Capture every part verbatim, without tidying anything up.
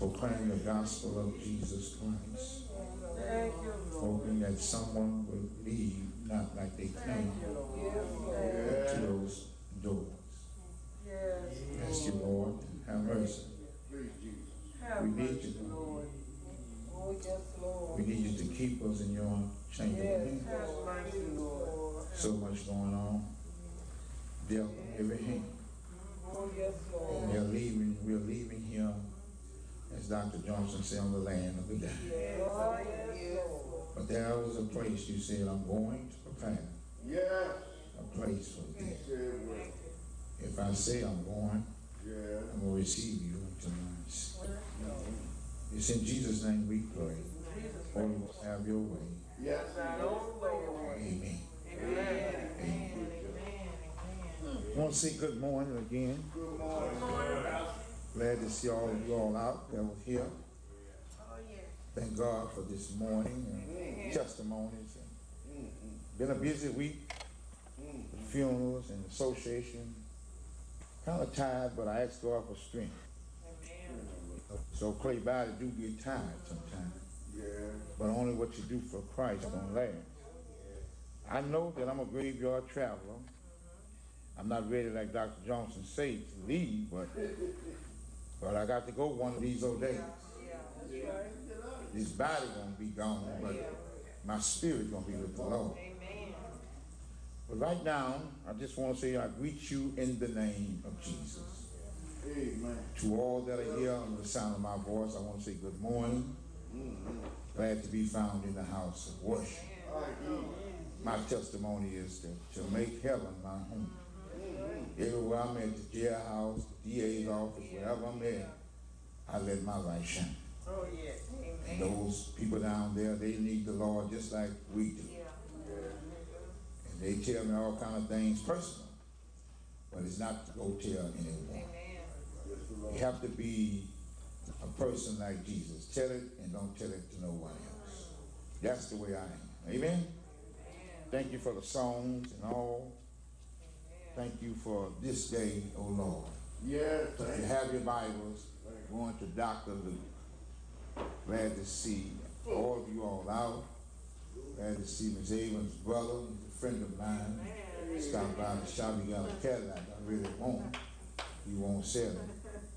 proclaim the gospel of Jesus Christ, hoping that someone will leave not like they came to those doors. Ask you, Lord, have mercy. We need you, Lord. We need you to keep us in your chamber. So much going on. Death on every hand. And they're leaving, we're leaving here, as Doctor Johnson said, on the land of the dead. But there is a place you said, I'm going to prepare. A place for death. If I say I'm going, I'm going to receive you into mine. It's in Jesus' name we pray. Lord, have your way. Yes. Amen. Amen. Amen. I want to say good morning again. Good morning. Glad to see all of you all out that were here. Thank God for this morning and testimonies. And been a busy week. Funerals and association. Kind of tired, but I asked God for strength. So Clay Body do get tired sometimes. Yeah. But only what you do for Christ don't last. I know that I'm a graveyard traveler. I'm not ready, like Doctor Johnson said, to leave, but but I got to go one of these old days. This body gonna be gone, but my spirit gonna be with the Lord. But right now, I just want to say I greet you in the name of Jesus. Amen. To all that are here under the sound of my voice, I want to say good morning. Mm-hmm. Glad to be found in the house of worship. Mm-hmm. My testimony is to, to make heaven my home. Mm-hmm. Everywhere I'm at, the jailhouse, the D A's office, wherever I'm at, I let my light shine. Oh, yes. Amen. And those people down there, they need the Lord just like we do. Yeah. And they tell me all kind of things personal, but it's not to go tell anyone. Amen. You have to be a person like Jesus. Tell it and don't tell it to no one else. That's the way I am. Amen? Amen. Thank you for the songs and all. Amen. Thank you for this day, oh Lord. Yes. If you have your Bibles, going to Doctor Luke. Glad to see all of you all out. Glad to see Miz Avon's brother. He's a friend of mine. Amen. Stopped by the shop. He got a Cadillac. I really want. He won't sell it.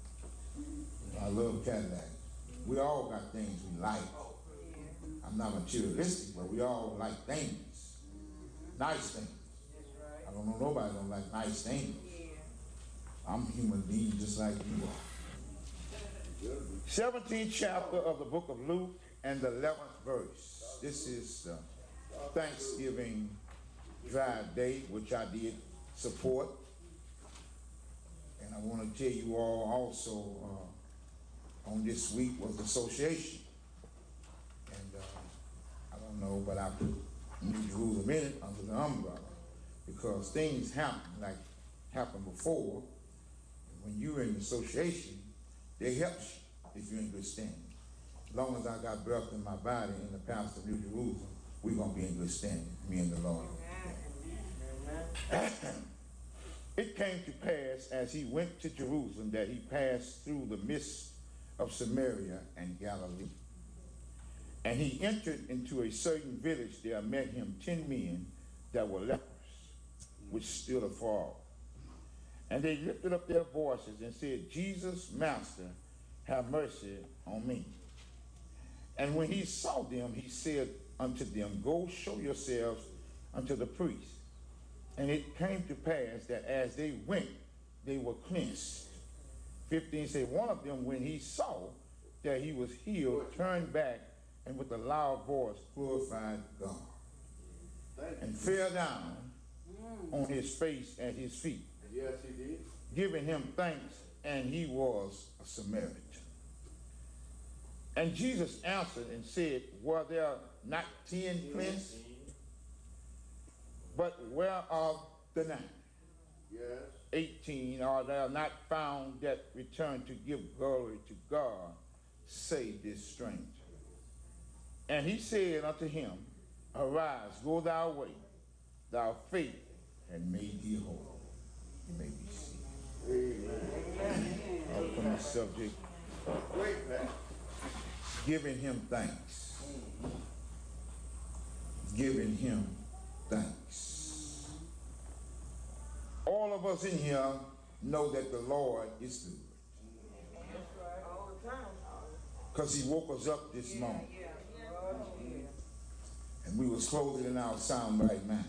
I love Cadillac. We all got things we like. I'm not materialistic, but we all like things. Nice things. I don't know nobody don't like nice things. I'm a human being just like you are. seventeenth chapter of the book of Luke and the eleventh verse. This is uh, Thanksgiving drive day, which I did support. And I want to tell you all also uh, on this week was association. And uh, I don't know, but I put New Jerusalem in it under the umbrella because things happen like happened before. And when you're in association, they help you if you're in good standing. As long as I got breath in my body and the pastor of New Jerusalem, we're going to be in good standing, me and the Lord. Amen. It came to pass as he went to Jerusalem that he passed through the midst of Samaria and Galilee. And he entered into a certain village. There met him ten men that were lepers, which stood afar. And they lifted up their voices and said, Jesus, Master, have mercy on me. And when he saw them, he said unto them, Go show yourselves unto the priest. And it came to pass that as they went, they were cleansed. fifteen say, one of them, when he saw that he was healed, turned back and with a loud voice glorified God. And fell down on his face at his feet. Yes, he did. Giving him thanks, and he was a Samaritan. And Jesus answered and said, Were there not ten cleansed? But where are the nine? Yes. eighteen, are there not found that return to give glory to God, save this stranger? And he said unto him, Arise, go thy way, thy faith had made thee whole. You may be seated. Amen. I'll come to the subject Great, man. Giving him thanks. Giving him thanks. All of us in here know that the Lord is good. Because he woke us up this morning. And we was clothed in our sound right mind.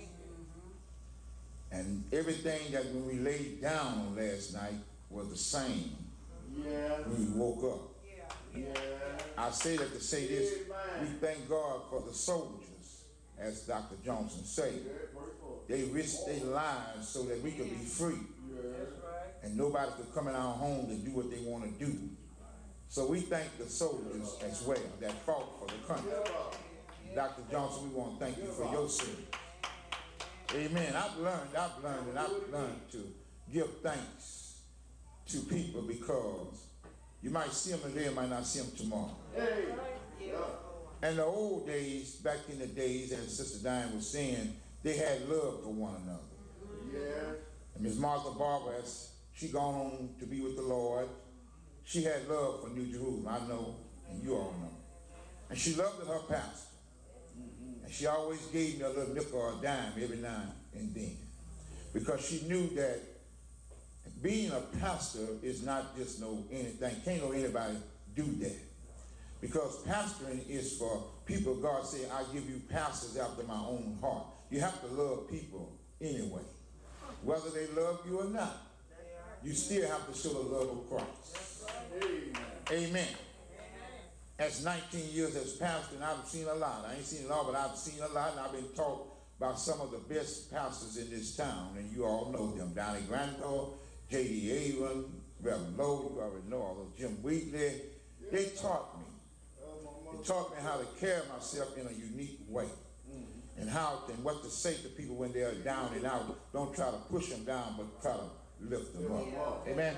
And everything that when we laid down on last night was the same Yeah. when we woke up. Yeah. I say that to say this, we thank God for the soldiers, as Doctor Johnson said. They risked their lives so that we could be free. And nobody could come in our home to do what they want to do. So we thank the soldiers as well that fought for the country. Doctor Johnson, we want to thank you for your service. Amen. I've learned, I've learned, and I've learned to give thanks to people because you might see them today, might not see them tomorrow. Hey. And the old days, back in the days, as Sister Diane was saying, they had love for one another. Yeah. And Miss Martha Barber, as she gone on to be with the Lord, she had love for New Jerusalem, I know, and you all know. And she loved her pastor. And she always gave me a little nickel or a dime every now and then. Because she knew that being a pastor is not just no anything. Can't no anybody do that. Because pastoring is for people. God said, I give you pastors after my own heart. You have to love people anyway. Whether they love you or not. You still have to show the love of Christ. Amen. Amen. As nineteen years as pastor, and I've seen a lot. I ain't seen it all, but I've seen a lot, and I've been taught by some of the best pastors in this town, and you all know them. Donnie Grantham, J D Avon, Reverend Lowe, you already know all those, Jim Wheatley. They taught me. They taught me how to carry myself in a unique way. And how and what to say to people when they're down and out. Don't try to push them down, but try to lift them up. Amen.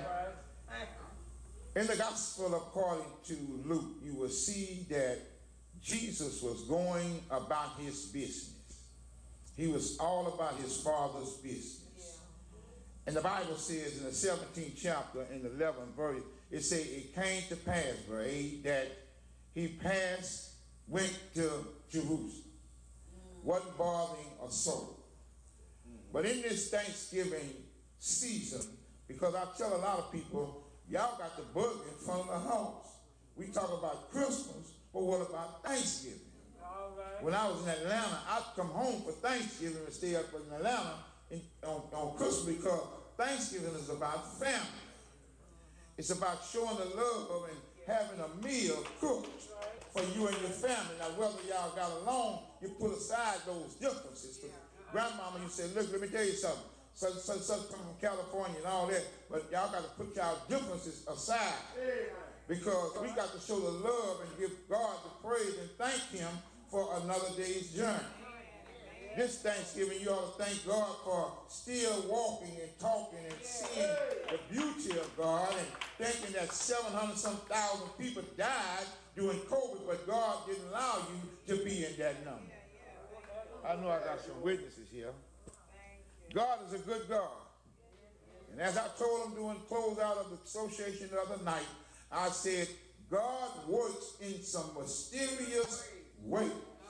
In the gospel according to Luke, you will see that Jesus was going about his business. He was all about his Father's business. And the Bible says in the seventeenth chapter, in the eleventh verse, it says, it came to pass, right, that he passed, went to Jerusalem. Wasn't bothering a soul. But in this Thanksgiving season, because I tell a lot of people, y'all got the bug in front of the house. We talk about Christmas, but what about Thanksgiving? All right. When I was in Atlanta, I'd come home for Thanksgiving and stay up in Atlanta in, on, on Christmas, because Thanksgiving is about family. It's about showing the love of and having a meal cooked for you and your family. Now, whether y'all got along, you put aside those differences. Grandmama, you said, look, let me tell you something. Such, such, such come from California and all that, but y'all got to put y'all differences aside, because we got to show the love and give God the praise and thank him for another day's journey. This Thanksgiving, you ought to thank God for still walking and talking and seeing the beauty of God, and thinking that seven hundred some thousand people died during COVID, but God didn't allow you to be in that number. I know I got some witnesses here. God is a good God. And as I told them during closeout of the association the other night, I said, God works in some mysterious way.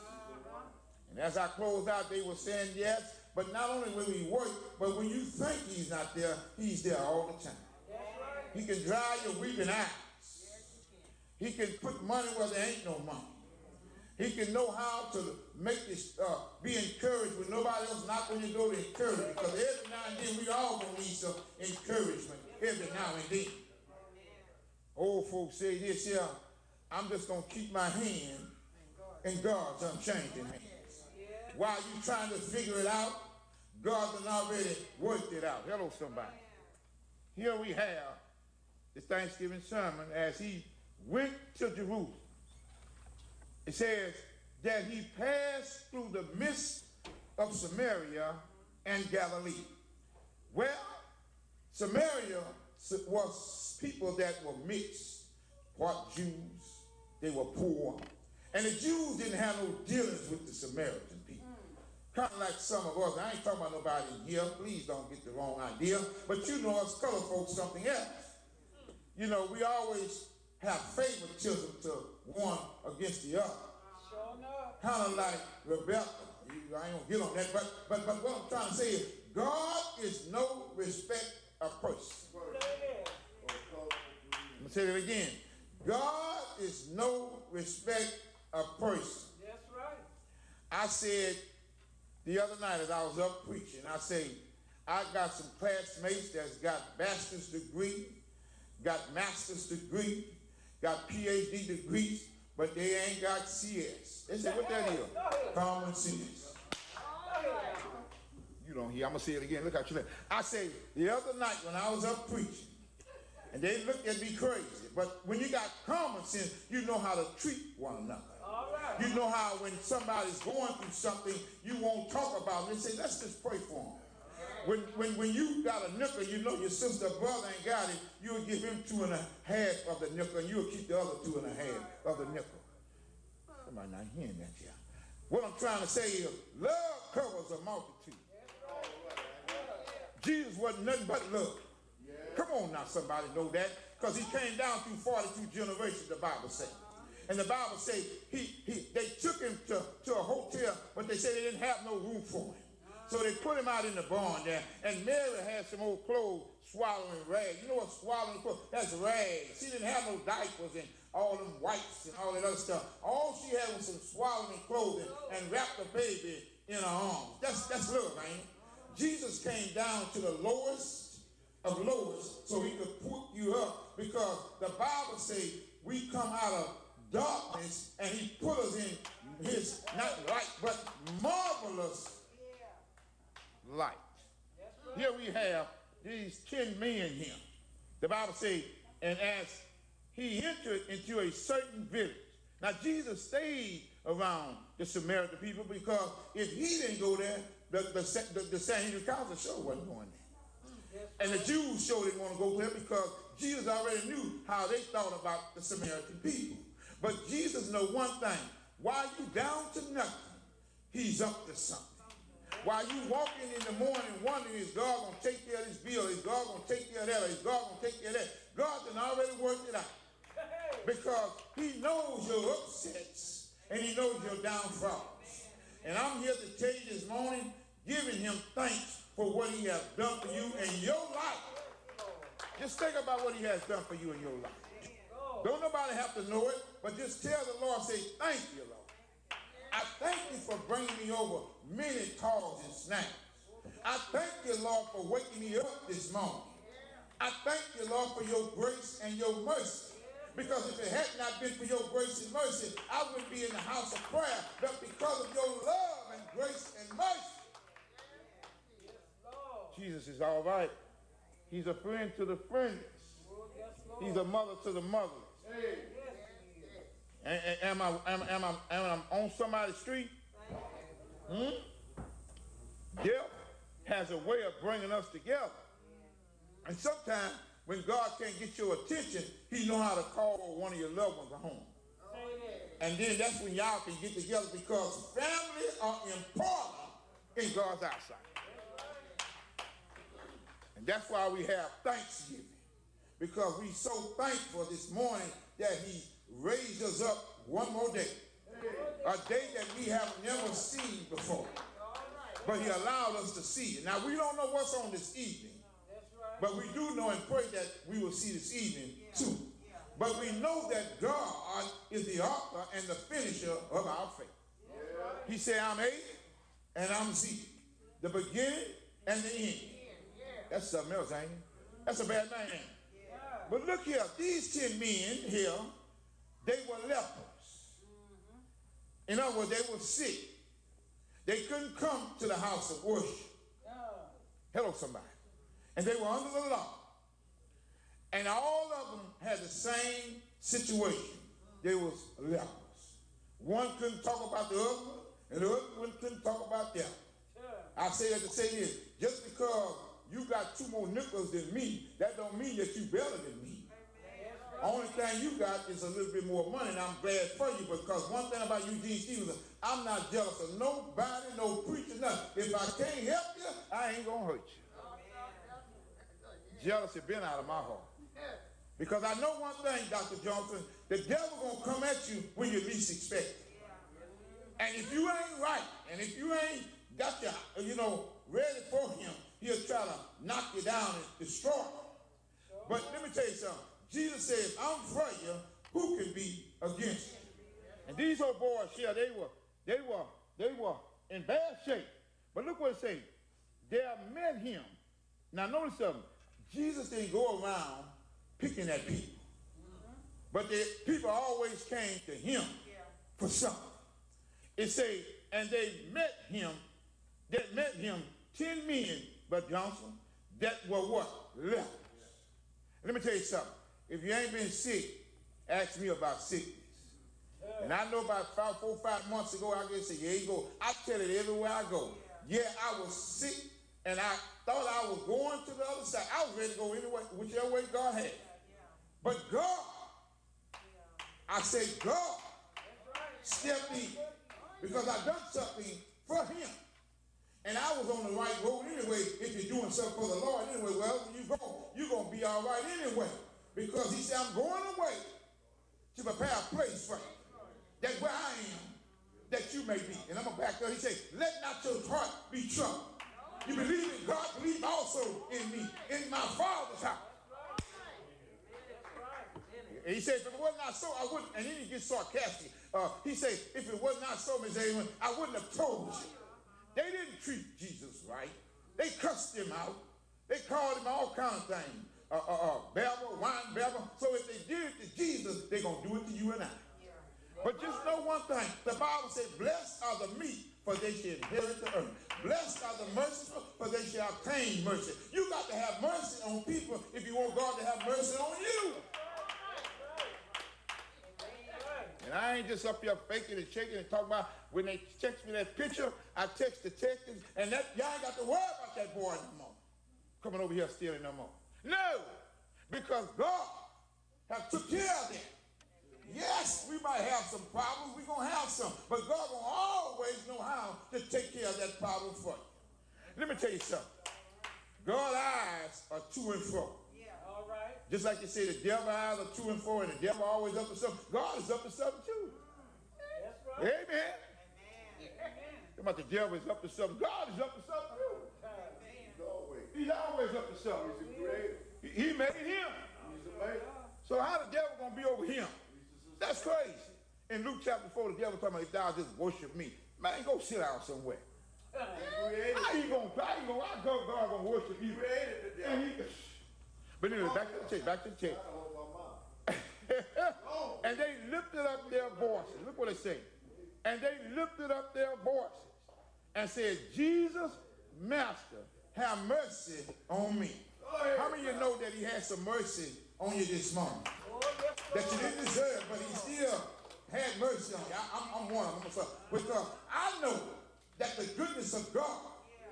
And as I closed out, they were saying yes, but not only will he work, but when you think he's not there, he's there all the time. He can dry your weeping eyes. He can put money where there ain't no money. He can know how to make this, uh, be encouraged when nobody else knock on your door to encourage you. Because every now and then we all gonna need some encouragement. Every now and then. Old folks say this here, I'm just gonna keep my hand in God's unchanging hands. While you trying to figure it out, God has already worked it out. Hello, somebody. Here we have the Thanksgiving sermon as he went to Jerusalem. It says that he passed through the midst of Samaria and Galilee. Well, Samaria was people that were mixed, what Jews, they were poor. And the Jews didn't have no dealings with the Samaritan people. Kind of like some of us. I ain't talking about nobody here. Please don't get the wrong idea. But you know us color folks something else. You know, we always have favoritism to one against the other. Sure enough. Kind of like Rebecca. You, I ain't gonna get on that, but, but but what I'm trying to say is God is no respect of person. I'm gonna say that again. God is no respect of person. That's right. I said the other night as I was up preaching, I say, I got some classmates that's got bachelor's degree, got master's degree, got P H D degrees, but they ain't got C S. They said, what that is? Common sense. You don't hear. I'm going to say it again. Look how you look. I say, the other night when I was up preaching, and they looked at me crazy, but when you got common sense, you know how to treat one another. All right. You know how when somebody's going through something, you won't talk about it. They say, let's just pray for them. When, when, when you got a nickel, you know your sister or brother ain't got it, you'll give him two and a half of the nickel, and you'll keep the other two and a half of the nickel. Somebody not hearing that here. What I'm trying to say is, love covers a multitude. Jesus wasn't nothing but love. Come on now, somebody know that, because he came down through forty-two generations, the Bible says. And the Bible says he, he, they took him to, to a hotel, but they said they didn't have no room for him. So they put him out in the barn there, and Mary had some old clothes swallowing rags. You know what swallowing clothes? That's rags. She didn't have no diapers and all them wipes and all that other stuff. All she had was some swallowing clothing and wrapped the baby in her arms. That's, that's love, ain't it? Jesus came down to the lowest of lowest so he could put you up, because the Bible says we come out of darkness and he put us in his, not light, but marvelous light. Here we have these ten men here. The Bible says, and as he entered into a certain village. Now Jesus stayed around the Samaritan people, because if he didn't go there, the, the, the, the Sanhedrin Council sure wasn't going there. And the Jews sure didn't want to go there, because Jesus already knew how they thought about the Samaritan people. But Jesus knows one thing. While you down to nothing, he's up to something. While you walking in the morning wondering, is God going to take care of this bill? Is God going to take care of that? Or is God going to take care of that? God has already worked it out. Because he knows your upsets and he knows your downfalls. And I'm here to tell you this morning, giving him thanks for what he has done for you in your life. Just think about what he has done for you in your life. Don't nobody have to know it, but just tell the Lord, say, thank you, Lord. I thank you for bringing me over many calls and snaps. I thank you, Lord, for waking me up this morning. I thank you, Lord, for your grace and your mercy. Because if it had not been for your grace and mercy, I wouldn't be in the house of prayer. But because of your love and grace and mercy, Jesus is all right. He's a friend to the friendless. He's a mother to the motherless. And, and, am, I, am, am, I, am I on somebody's street? Hmm? Death has a way of bringing us together. And sometimes when God can't get your attention, he knows how to call one of your loved ones home. And then that's when y'all can get together, because family are important in God's eyesight. And that's why we have Thanksgiving. Because we're so thankful this morning that he raised us up one more day. A day that we have never seen before. But he allowed us to see it. Now, we don't know what's on this evening. But we do know and pray that we will see this evening too. But we know that God is the author and the finisher of our faith. He said, I'm A and I'm Z. The beginning and the end. That's something else, ain't it? That's a bad man. But look here, these ten men here, they were lepers. In other words, they were sick. They couldn't come to the house of worship. Hello, somebody. And they were under the law. And all of them had the same situation. They was lepers. One couldn't talk about the other one, and the other one couldn't talk about them. I say that to say this, just because you got two more nickels than me, that don't mean that you better than me. Only thing you got is a little bit more money, and I'm glad for you, because one thing about Eugene Stevenson, I'm not jealous of nobody, no preacher, nothing. If I can't help you, I ain't going to hurt you. Jealousy been out of my heart. Because I know one thing, Doctor Johnson, the devil gonna come at you when you least expect it. And if you ain't right, and if you ain't got your, you know, ready for him, he'll try to knock you down and destroy you. But let me tell you something. Jesus says, I'm for you, who can be against you? And these old boys here, they were, they were, they were in bad shape. But look what it says. They met him. Now notice something. Jesus didn't go around picking at people. But the people always came to him for something. It says, and they met him, that met him ten men, but Johnson, that were what? Lepers. Let me tell you something. If you ain't been sick, ask me about sickness. And I know about five, four, five months ago, I get sick. Here you go. I tell it everywhere I go. Yeah, I was sick, and I thought I was going to the other side. I was ready to go anyway, whichever way God had. But God, I say God, stepped in because I done something for him. And I was on the right road anyway. If you're doing something for the Lord anyway, well, when you go, you're going to be all right anyway. Because he said, I'm going away to prepare a place for you. That's where I am, that you may be. And I'm going to back up. He said, let not your heart be troubled. You believe in God, believe also in me, in my Father's house. And he said, if it was not so, I wouldn't. And then he gets sarcastic. Uh, he said, if it was not so, Miz Aaron, I wouldn't have told you. They didn't treat Jesus right. They cussed him out. They called him all kinds of things. Uh, uh, uh, Babel, wine, Babel. So if they did it to Jesus, they're going to do it to you and I. But just know one thing. The Bible says, blessed are the meek, for they shall inherit the earth. Blessed are the merciful, for they shall obtain mercy. You got to have mercy on people if you want God to have mercy on you. And I ain't just up here faking and shaking and talking about when they text me that picture, I text the text, and that y'all ain't got to worry about that boy no more. Coming over here stealing no more. No, because God has took care of them. Yes, we might have some problems. We're going to have some. But God will always know how to take care of that problem for you. Let me tell you something. God's eyes are to and fro. Yeah, all right. Just like you say, the devil's eyes are to and fro, and the devil always up to something. God is up to something too. That's right. Amen. Amen. Come about the devil is up to something. God is up to something too. He's always. He's always up to something. He's a creator. He, he made him. He's a maker. So how the devil going to be over him? That's crazy. In Luke chapter four, the devil talking about if thou just worship me. Man, go sit down somewhere. He created. How you going to, how you going to, how God going to worship you? He created the devil. And he, but anyway, back to the text, back to the I text. hold my mouth. And they lifted up their voices. Look what it says. And they lifted up their voices and said, Jesus, Master, have mercy on me. How many of you know that he had some mercy on you this morning? That you didn't deserve, but he still had mercy on you. I, I'm, I'm one of them. Because I know that the goodness of God,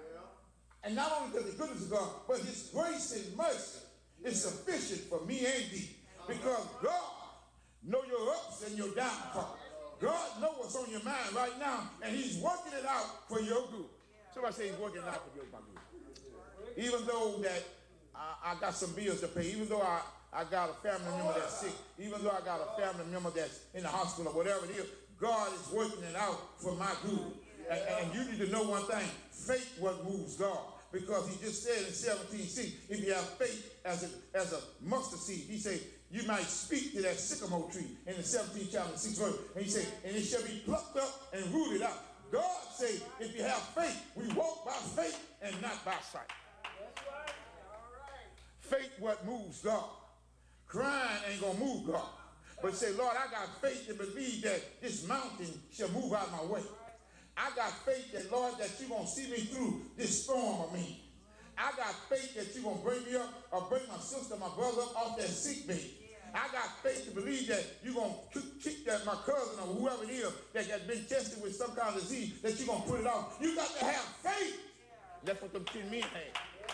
and not only the goodness of God, but his grace and mercy is sufficient for me and thee. Because God know your ups and your downfalls. God knows what's on your mind right now, and he's working it out for your good. Somebody say he's working it out for your good. Even though that I, I got some bills to pay, even though I, I got a family member that's sick, even though I got a family member that's in the hospital or whatever it is, God is working it out for my good. And, and you need to know one thing, faith what moves God. Because he just said in seventeen six, if you have faith as a, as a mustard seed, he said, you might speak to that sycamore tree in the seventeenth chapter, sixth verse. And he said, and it shall be plucked up and rooted out. God said, if you have faith, we walk by faith and not by sight. That's right. All right. Faith what moves God. Crying ain't gonna move God. But say, Lord, I got faith to believe that this mountain shall move out of my way. I got faith that, Lord, that you're going to see me through this storm of me. I got faith that you're going to bring me up or bring my sister, my brother up off that sick bed. I got faith to believe that you're going to kick that my cousin or whoever it is that has been tested with some kind of disease, that you're going to put it off. You got to have faith. That's what them ten men had.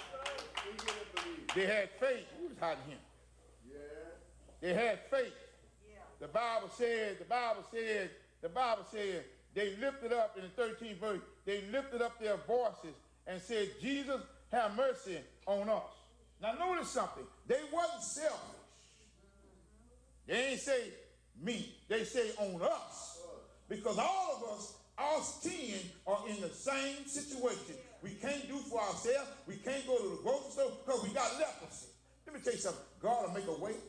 They had faith. Who was hiding him? Yeah. They had faith. The Bible said, the Bible said, the Bible said, they lifted up, in the thirteenth verse, they lifted up their voices and said, Jesus, have mercy on us. Now notice something. They wasn't selfish. They ain't say me. They say on us. Because all of us, us ten, are in the same situation. We can't do for ourselves. We can't go to the grocery store because we got leprosy. Let me tell you something. God will make a way.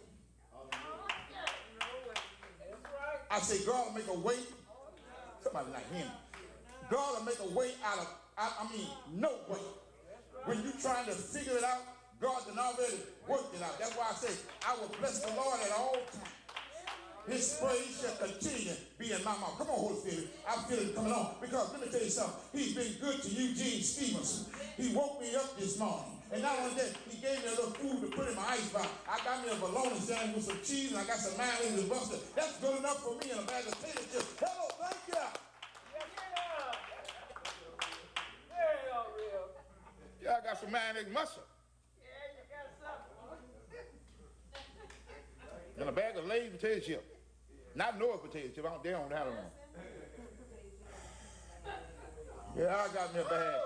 I say God will make a way. Somebody not hearing me. God will make a way out of, I, I mean, no way. When you're trying to figure it out, God done already worked it out. That's why I say, I will bless the Lord at all times. His praise shall continue to be in my mouth. Come on, Holy Spirit. I feel it coming on. Because let me tell you something. He's been good to Eugene Stevenson. He woke me up this morning. And not only that, he gave me a little food to put in my icebox. I got me a bologna sandwich with some cheese, and I got some mayonnaise and mustard. That's good enough for me and a bag of potato chips. Hello, thank you. Yes, sir. Very real. Yeah, I got some mayonnaise and mustard. Yeah, you got something. And a bag of Lay's potato chips. Not Noah's potato chips. I don't, they don't have them on. Yeah, I got me a bag.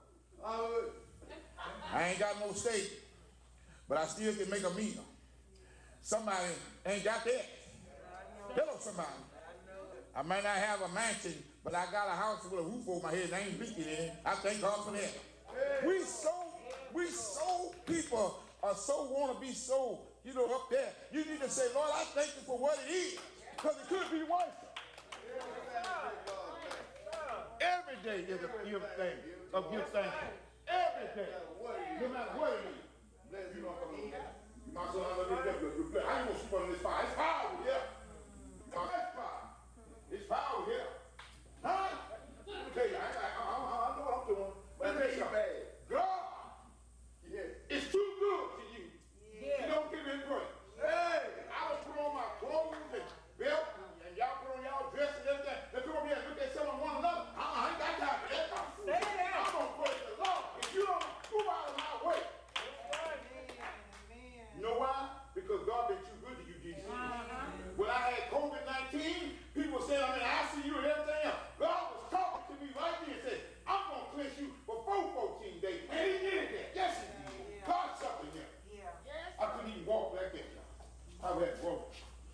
I ain't got no steak, but I still can make a meal. Somebody ain't got that. Hello, somebody. I might not have a mansion, but I got a house with a roof over my head and I ain't leaking in it. I thank God for that. We so, we so people are so want to be so, you know, up there. You need to say, Lord, I thank you for what it is, because it could be worse. Every day is a give thing, a give thanks. Every day, no matter what it is. You know, my son, I love you. I ain't gonna sleep on this fire. It's power here. It's power. It's power here. Huh? Let me tell you, I, I, I, I know what I'm doing. But let me tell you something. God, yeah, it's too good to you. Yeah. You don't give me a break. Hey, I don't put on my clothes and belt, and y'all put on y'all dress and everything. Let's come over here and look at some of one another. I, I ain't got time for that. Say that. I'm gonna praise the Lord. If you don't move out of my way. You know why? Because God been too good to you, Jesus. Uh-huh. When I had COVID nineteen, people said I'm in I C U and everything else. God was talking to me right there and said, I'm going to cleanse you for fourteen days. And he did that. Yes, he did. Yeah. God something here. Yeah. Yes. I couldn't even walk back there. I had broke.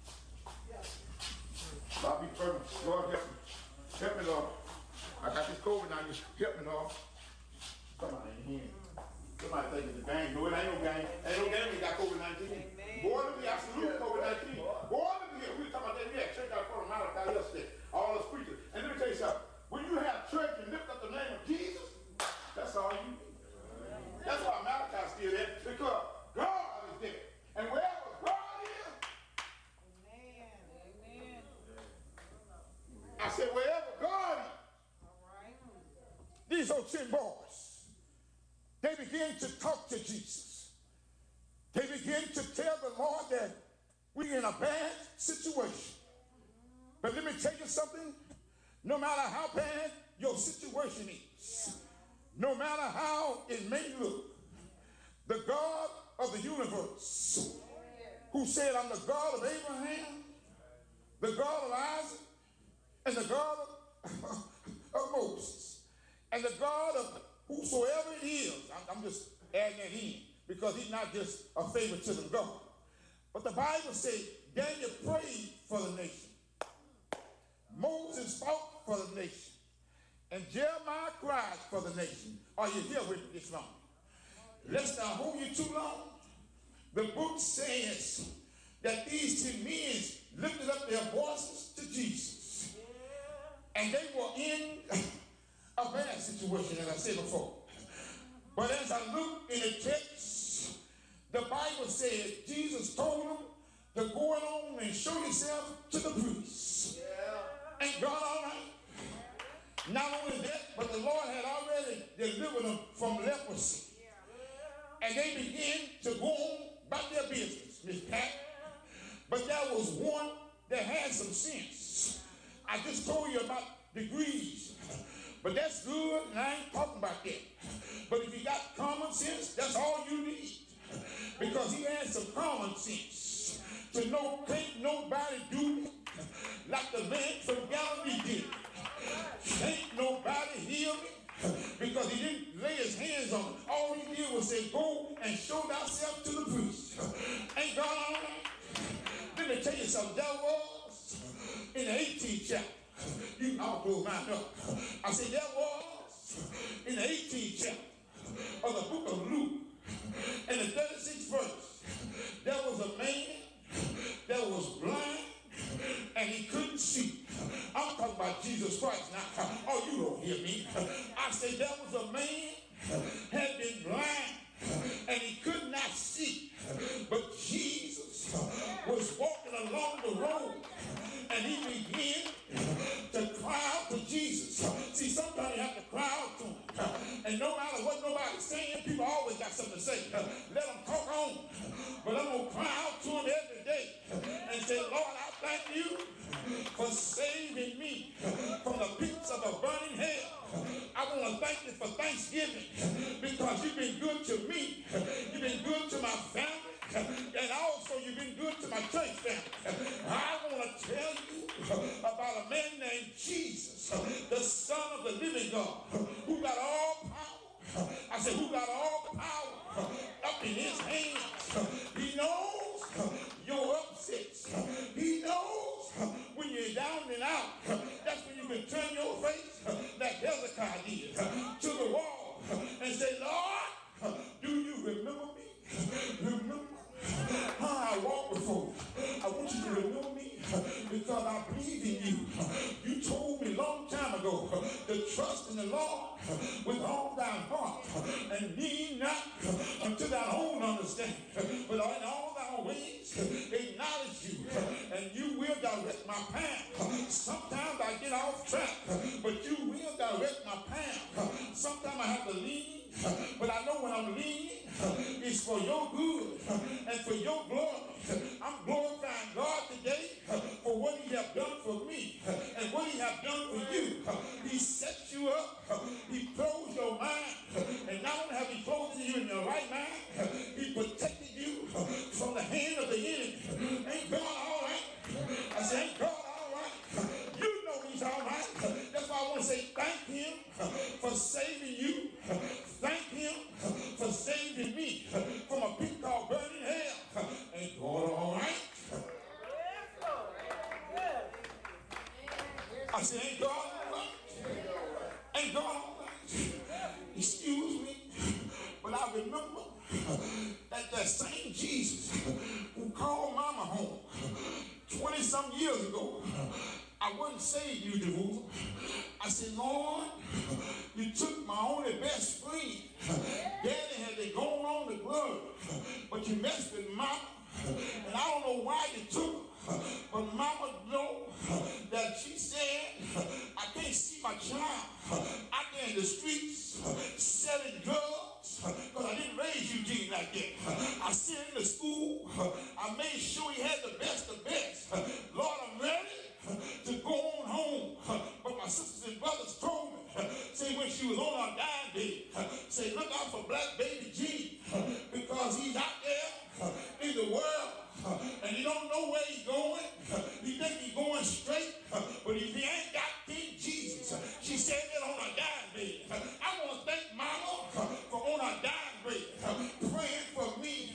Yeah. I'll be firm. Lord, help me. Help me, Lord. I got this COVID now. Help me, Lord. Somebody in here. Somebody think it's a gang. No, it ain't no gang. Ain't no gang. We got COVID nineteen. Boy, let me absolute COVID nineteen. Boy, let me here. We were talking about that. We had church out front of Malachi yesterday. All us preachers. And let me tell you something. When you have church and lift up the name of Jesus, that's all you need. That's why Malachi's still there. Because God is there. And wherever God is, amen. Amen. I said, wherever God is. All right. These old ten boys, they begin to talk to Jesus. They begin to tell the Lord that we're in a bad situation. But let me tell you something. No matter how bad your situation is, no matter how it may look, the God of the universe, who said, I'm the God of Abraham, the God of Isaac, and the God of, of Moses, and the God of whosoever it is. I'm, I'm just adding that in because he's not just a favoritism God. But the Bible says Daniel prayed for the nation. Moses fought for the nation. And Jeremiah cried for the nation. Are you here with me this morning? Lest I hold you too long. The book says that these ten men lifted up their voices to Jesus. And they were in a bad situation, as I said before. But as I look in the text, the Bible says Jesus told them to go on and show yourself to the priest. Yeah. Ain't God all right? Not only that, but the Lord had already delivered them from leprosy. Yeah. And they began to go on about their business, Miss Pat. But there was one that had some sense. I just told you about degrees. But that's good, and I ain't talking about that. But if you got common sense, that's all you need. Because he had some common sense to know can't nobody do me like the man from Galilee did. Can't nobody heal me because he didn't lay his hands on it. All he did was say, go and show thyself to the priest. Ain't God all right? Let me tell you something. There was in the eighteenth chapter. You, I'll blow mine up. I said there was in the eighteenth chapter of the book of Luke, in the thirty-sixth verse, there was a man that was blind and he couldn't see. I'm talking about Jesus Christ now. Oh, you don't hear me. I said there was a man had been blind and he could not see, but Jesus was walking along the road and he began to cry out to Jesus. See, sometimes you have to cry out to him. And no matter what nobody's saying, people always got something to say. Let them talk on. But I'm going to cry out to him every day and say, Lord, I thank you for saving me from the pits of a burning hell. I want to thank you for Thanksgiving because you've been good to me. You've been good to my family. And also you've been good to my church family. I want to tell you about a man named Jesus, the Son of the living God, who got all power. I said, who got all power up in his hands. He knows your upsets. He knows when you're down and out. That's when you can turn your face like Hezekiah did to the wall and say, Lord, do you remember me? Remember how I walked before. I want you to remember me because I believe in you. You told me a long time ago to trust in the Lord with all thy heart and lean not unto thy own understanding, but in all thy ways acknowledge you, and you will direct my path. Sometimes I get off track, but you will direct my path. Sometimes I have to lean, but I know when I'm leaning, it's for your good and for your glory. I'm glorifying God today for what he has done for me and what he has done for you. He set you up. He closed your mind. And not only have he closed you in your right mind, he protected you from the hand of the enemy. Ain't God all right? I said, ain't God all right? You know he's all right. That's why I want to say thank him for saving you. Thank him for saving me from a pit called burning hell. Ain't God all right? I said, ain't God all right? Ain't God all right? Excuse me, but I remember that that same Jesus who called mama home twenty-some years ago, I wasn't saved, you devout. I said, Lord, you took my only best friend. Daddy had been going on the blood, but you messed with mama, and I don't know why you took her. But mama know that she said, I can't see my child out there in the streets selling drugs, because I didn't raise you Gene like that. I sent him to school. I made sure he had the best of best. Lord, I'm ready to go on home. But my sisters and brothers told me, say when she was on her dying bed, say look out for black baby Gene, because he's out there in the world and you don't know where he's going. You think he's going straight, but if he ain't got King Jesus, she said that on her dying bed. I want to thank mama for on her dying bed praying for me.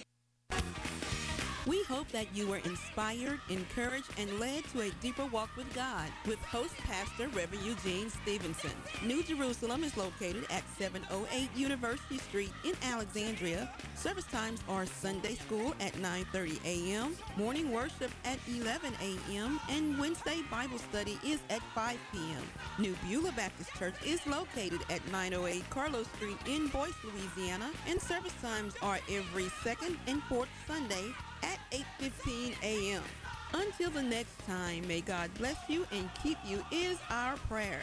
We hope that you were inspired, encouraged, and led to a deeper walk with God with host pastor Reverend Eugene Stevenson. New Jerusalem is located at seven oh eight University Street in Alexandria. Service times are Sunday school at nine thirty a.m., morning worship at eleven a.m., and Wednesday Bible study is at five p.m. New Beulah Baptist Church is located at nine oh eight Carlos Street in Boyce, Louisiana, and service times are every second and fourth Sunday at eight fifteen a.m. Until the next time, may God bless you and keep you is our prayer.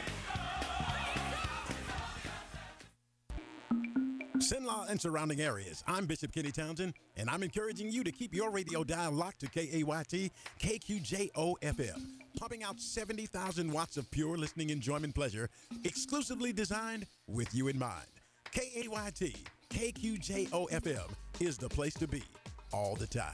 Cenla and surrounding areas, I'm Bishop Kenny Townsend, and I'm encouraging you to keep your radio dial locked to K A Y T K Q J O F M, pumping out seventy thousand watts of pure listening enjoyment pleasure, exclusively designed with you in mind. K A Y T K Q J O F M is the place to be all the time.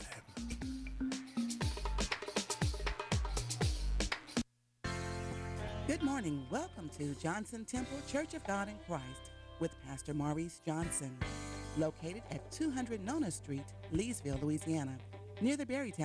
Good morning. Welcome to Johnson Temple Church of God in Christ with Pastor Maurice Johnson, located at two hundred Nona Street, Leesville, Louisiana, near the Berrytown